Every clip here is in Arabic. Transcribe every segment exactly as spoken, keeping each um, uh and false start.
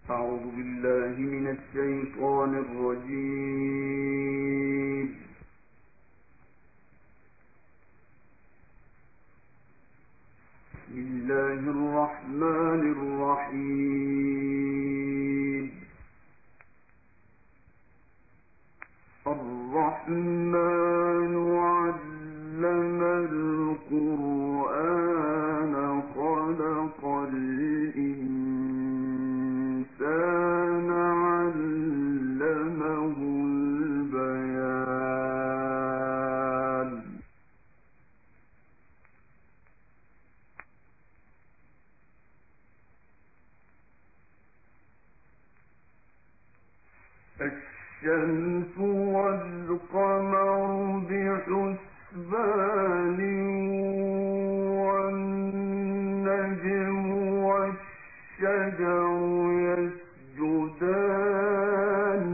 أعوذ بالله من الشيطان الرجيم. بسم الله الرحمن الرحيم. الرحمن علم القرآن خلق الإنسان علمه البيان. الشمس والقمر بحسبان والنجم والشجر يسجدان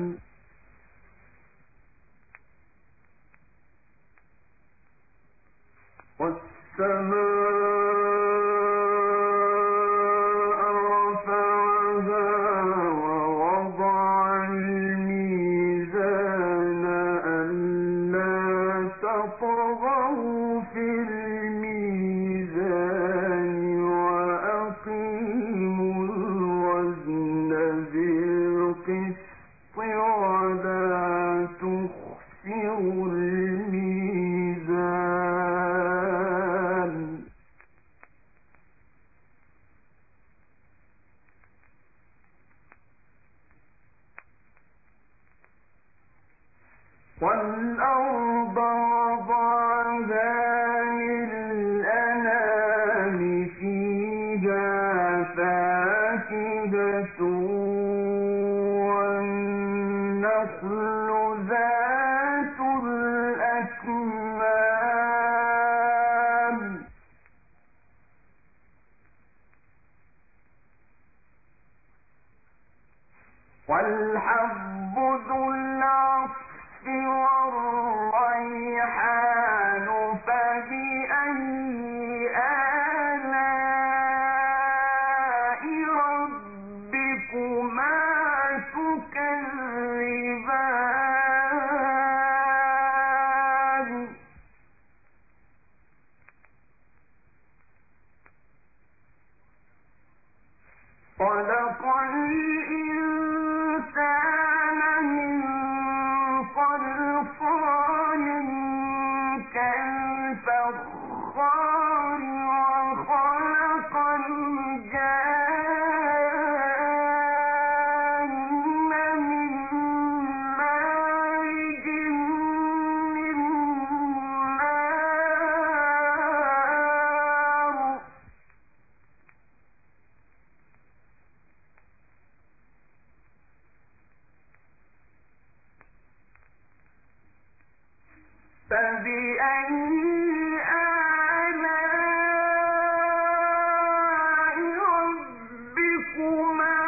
والسماء طغوا في الميزان وأقيموا الوزن بالقسط ولا تخسروا الميزان. والأرض وضعها للأنام فيها فاكهة والنخل ذات الأكمام والحب ذو العصف والريحان فبأي آلاء ربكما تكذبان. خلق الإنسان من صلصال كالفخار وخلق الجان من مارج من نار. فبأي آلاء ربكما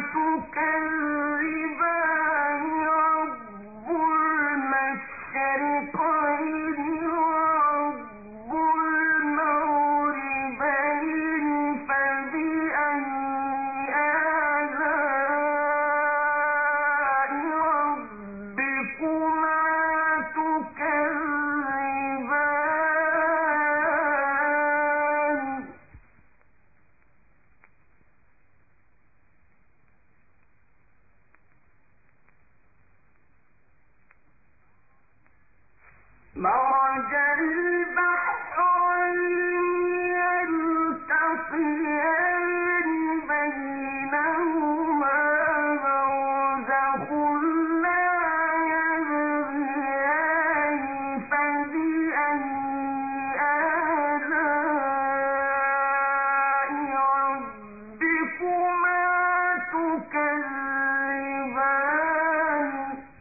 تكذبان. رب المشرقين ورب المغربين فبأي آلاء ربكما تكذبان. مرج البحرين يلتقيان بينهما برزخ لا يبغيان فبأي آلاء ربكما تكذبان.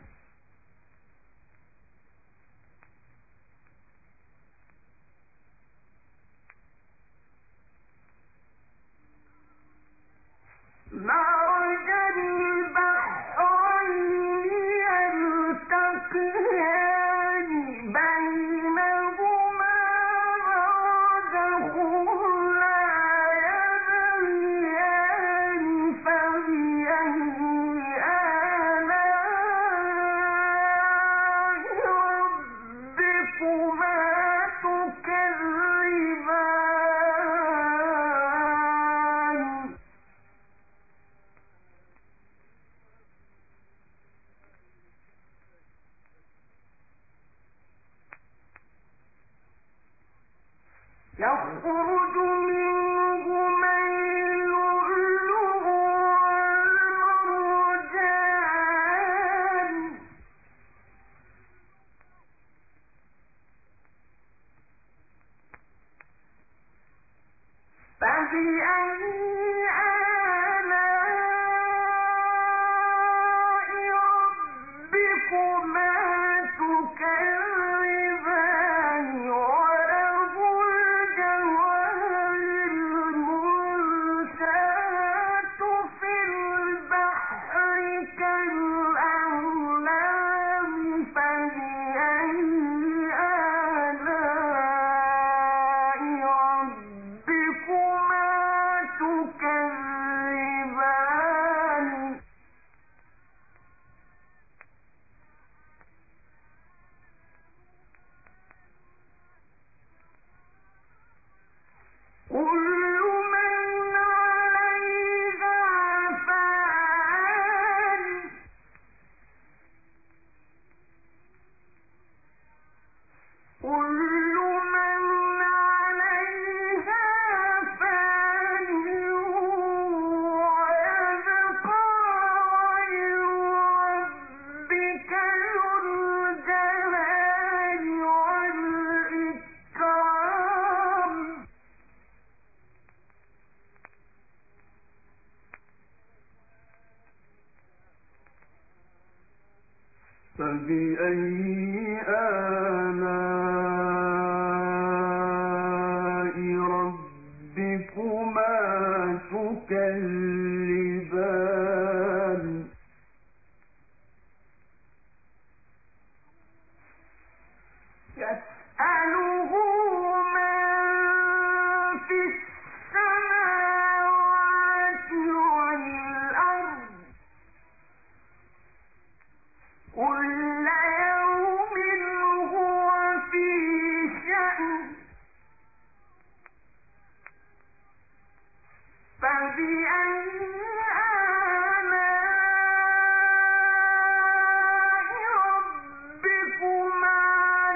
مرج البحرين يلتقيان بينهما برزخ لا يبغيان فبأي فبأي آلاء ربكما تكذبان يسأله من في السماوات والأرض كل يوم هو في شأن فبأي آلاء ربكما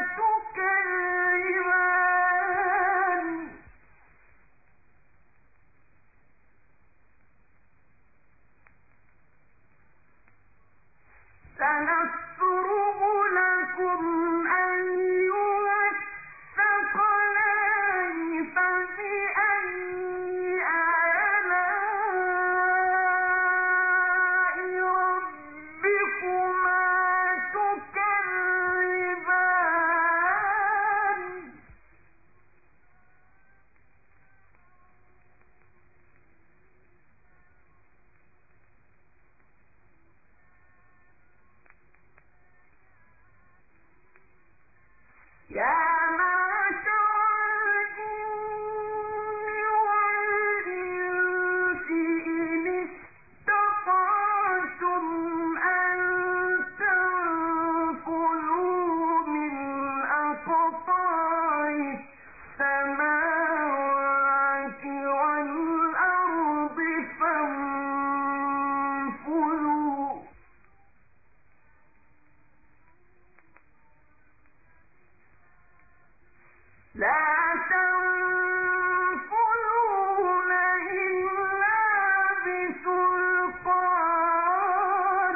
تكذبان سنفرغ لكم أيها الثقلان فبأي آلاء ربكما تكذبان يا معشر الجن والإنس إن استطعتم أن تنفذوا من أقطار السماوات والأرض فانفذوا لا تنفذون إلا بسلطان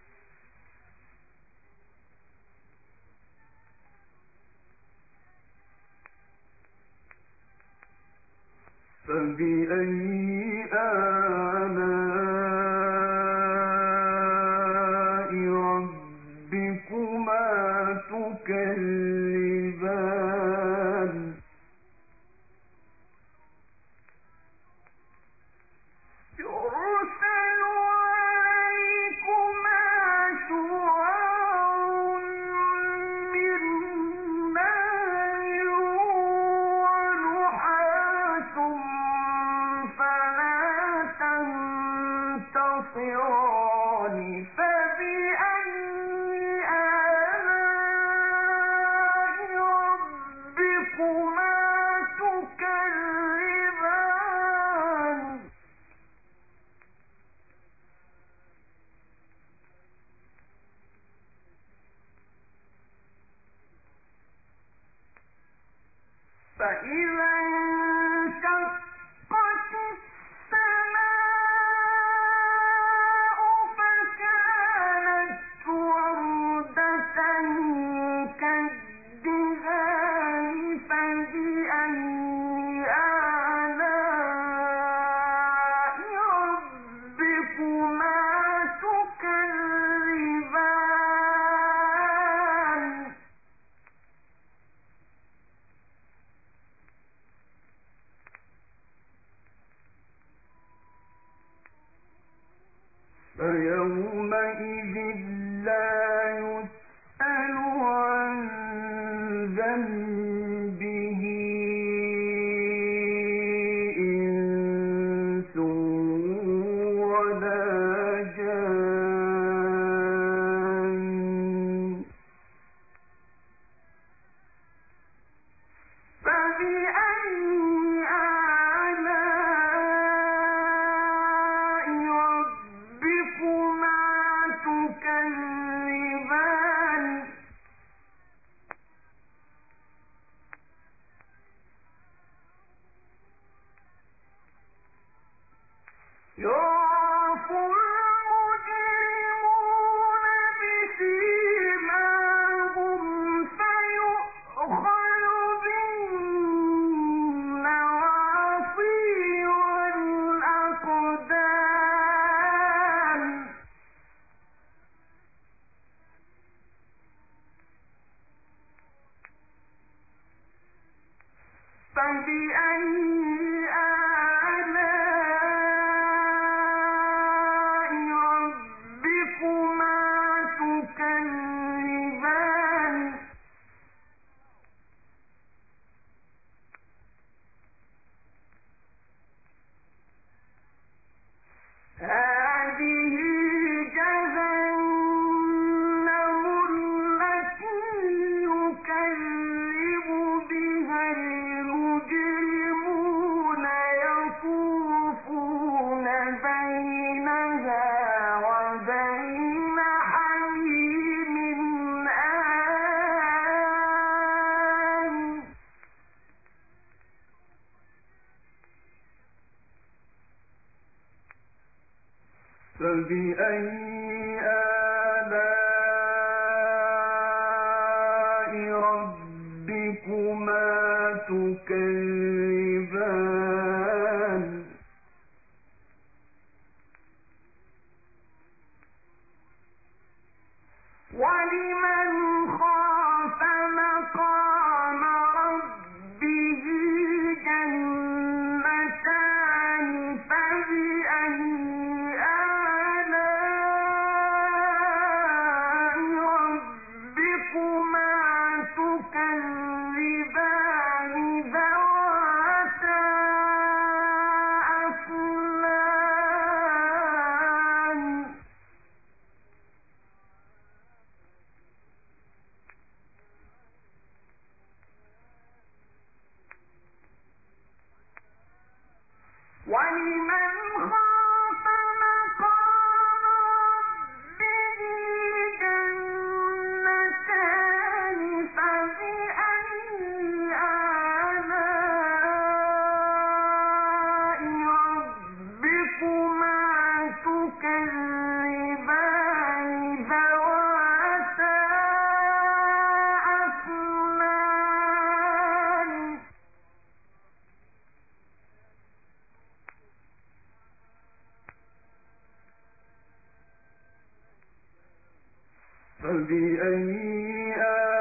فبأي آلاء ربكما تكذبان يرسل عليكما شواظ من نار ونحاس فلا تنتصران فبأي آلاء ربكما تكذبان فإذا انشقت السماء فكانت وردة كالدهان فبأي آلاء ربكما تكذبان فيومئذ لا يسأل عن ذنبه إنس ولا جان فبأي آلاء ربكما تكذبان فبأي آلاء ربكما تكذبان ولمن خاف مقام ربه جنتان فبأي آلاء ربكما تكذبان ذواتا أفنان ولمن خاف مقام ربه جنتان فبأي آلاء ربكما تكذبان ذواتا أفنان فبأي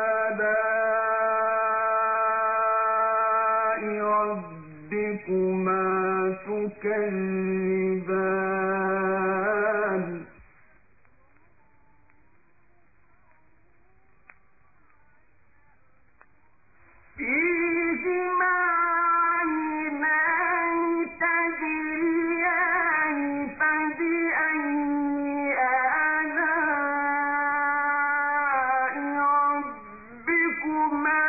آلاء ربكما تكذبان فيهما عينان تجريان فبأي آلاء ربكما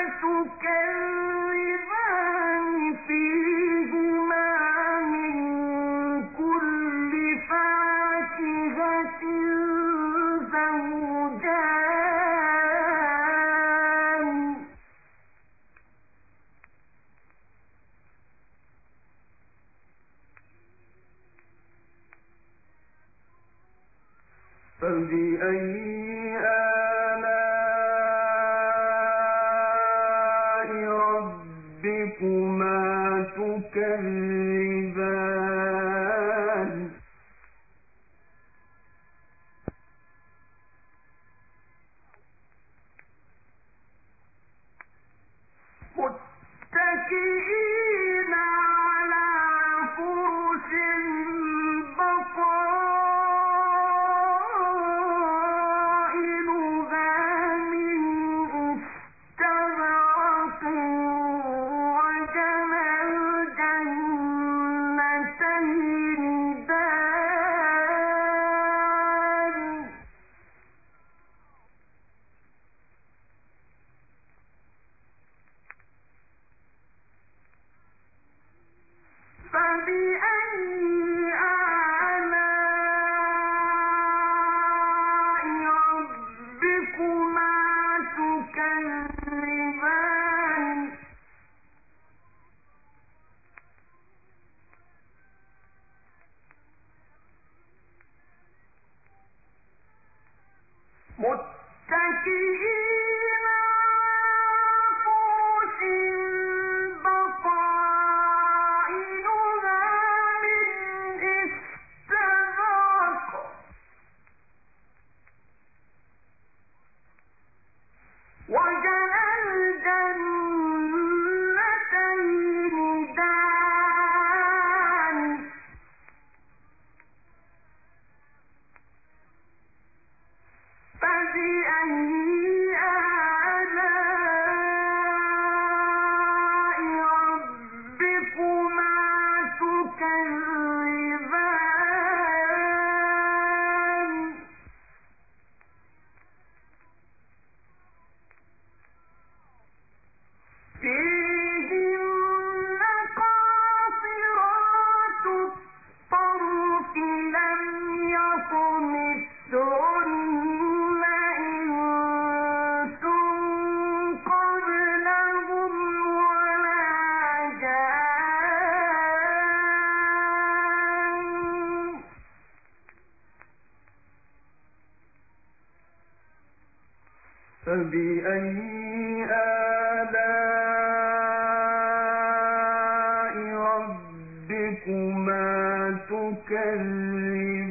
تكذبان فيهما من كل فاكهة زوجان فبأي آلاء ربكما تكذبان متكئين على فرش بطائنها فبأي آلاء ربكما تكذبان